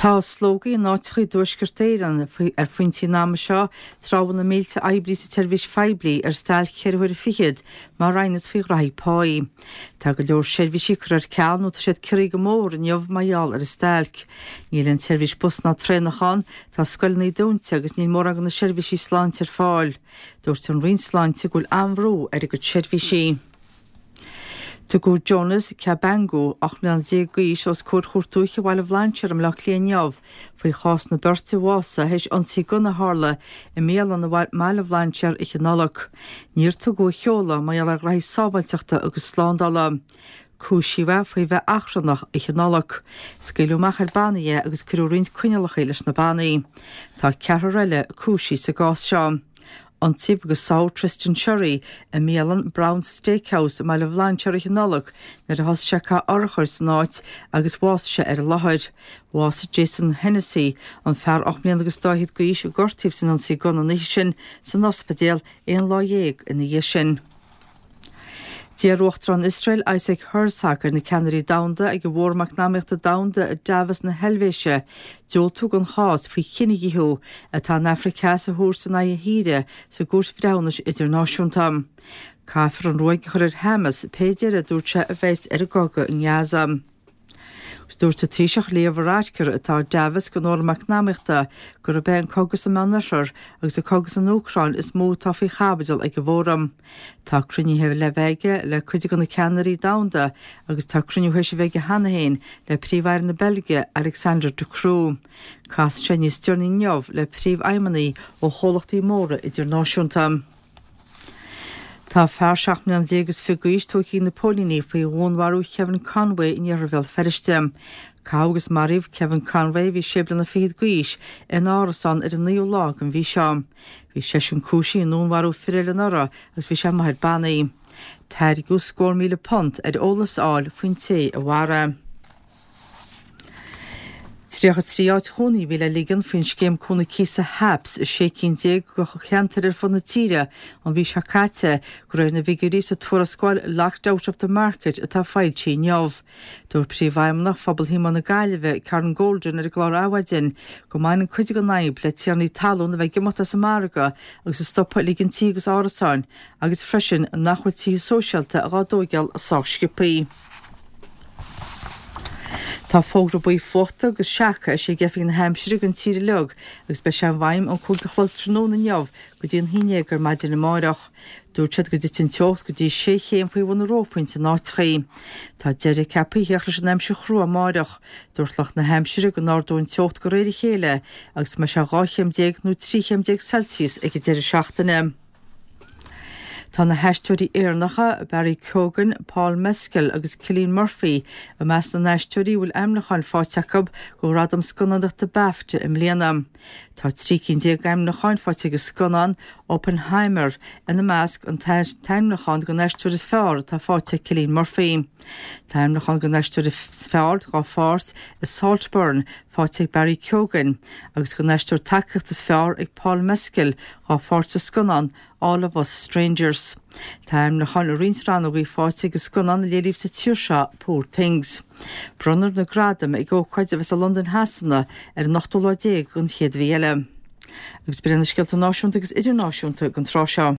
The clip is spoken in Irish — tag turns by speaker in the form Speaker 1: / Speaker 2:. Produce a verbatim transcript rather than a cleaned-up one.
Speaker 1: Tá slógaí náitichaí dúisgurtéireann ar faointí náma seo trábhan na mélte eibrí sa teirvis feibli ar stáil ceirhuir fichiid má rainas faoi raipáí. Tá go leor seirbhísí chur ar ceann tá siad curí go mór in jobh maiall ar a stáilc. Níl an teirvis bus ná trénachán tá scoilnaí dúnta agus níl mór agan na seirbhísí sláinte ar fáil. Dúirt an rion sláinte gúil amhrú ar a go seirbhísí. Tu go Jonas Cabango ach meán dé gaís os cór chórtúcha bhil a bhlanseir am lech léonneamh faoi chás na berta bhása heis ansí gona hála i méal an na meile bhlanseir i chinálach. Níor tu go cheola mai a raith sábhailteachta agus slándala. Cúsí bheith faoi bheith achrannach i chinálach. Scailú machar banaí agus curú rint cuinealach leis na banaí. Tá ceathar eile cúsí sa gás seo. An tíb go Sá Tristan Sherry a méalan Brown Steakhouse a meile bhlanseir i chinálach nar a has se cá orchar san áit agus bhás se ar a láthir. Bhás Jason Hennessy an fear ach mbliana agus dáithid go ísú gortíb san an sí gona níos sin san ospidéal éon lá dhéag ina dhé sin. Díarúachtar an Israel Isaac Herzog na Canary Downda ag go bhórmach námeachta Downda a Davos na Helvéise deoltú an chás faoi chinigíthú a tá an Africa sa thúr san na híre sa gúrs bhreanas idirnáisiúnta. Cáfar an roiig chur ar Hamas péidir a dúirte a bheits ar a goga in Gaza. Dúirta tíiseach léomhráidcar atá Davos go nóramach námeachta gur a be an cogus am anasir agus a cogus an Ucrain is mó tá faoi chabadal ag go bhóram. Tá crunní heh le bheige le chuide go na Canary Downda agus tá cruniú heis bheige hanahéin le príomhhair na Belge Alexander de Croo. Cás sé níos tíornaí neamh le príomh aimimení ó chólachtaí móra idirnáisiúnta. Tá fear seach na an dégus figuís tóí na Pólíní faoi bhónharú Kevin Conway in Iarabhil feriste. Cágus maríomh Kevin Conway bhí sibla na fiad guís in árasan ar an níú lá an bhí seo. Bhí seisiún cúsí in nónharú firile nara agus bhí sé maithir banaí. Táir go scór míle pont ar ólas áil faoin té a bhara. Tríocha tríáid chonaí bhí le ligan faoin scéim chuna císa Habs is sé cinn déag go cheantar ar fanna tíre an bhí se caite go raibh na bhigurí sa tuair scoil locked out of the market atá fáil tí neamh. Dúir príomhhaimnach fabal híán na gaiileh Karen Golden ar a glár áhaidin go main an chuide go naib le tíarnaí talún a bheith gimata sa Marga agus sa stoppa ligan tí agus árasáin agus freisin an nachfuil tí sóisialta a gádógeal a sáiscipaí. Tá fógra buí fóta agus seacha sé gefing na Hampshire an tíre leog agus be sé bhaim an chuga chluil tróna neamh go dtíon híine gur maidir na máireach. Dúirtead go dtí teocht go dtí sé chéim faoi bhna rópainte náitchaí. Tá deidir cepaí heachlas an Hampshire chrú a máireach dúirtlach na Hampshire go nádún teocht go réidir chéile agus me se gáchéim déag nó tríchéim déag Celsius ag go deidir seachtainna. Tá na heistúirí éarnacha Barry Cogan, Paul Mescal agus Cillian Murphy a meas na neistúirí bhfuil aimnacháin fáteachab go radam sconanach de befte im léanam. Tá trícinn déag aimnacháin fáte go sconan Oppenheimer ina measc an taimnacháin go neistúir is fearr tá fáte Cillian Murphy. Taimnacháin go neistúir is fearr gá fát is Saltburn fáte Barry Cogan agus go neistúir takecht is fearr ag Paul Mescal gá fát sa sconan All of Us Strangers. Táim na chána rinsrán a bhí fáte go sconan léiríomh sa tíir seo Poor Things. Brunner na gradam ag ócáid a bheits a London hasanna ar nachtúlá déag gon chéad bhí eile. Agus brenn na scialta náisiúnta agus idirnáisiúnta gon trá seo.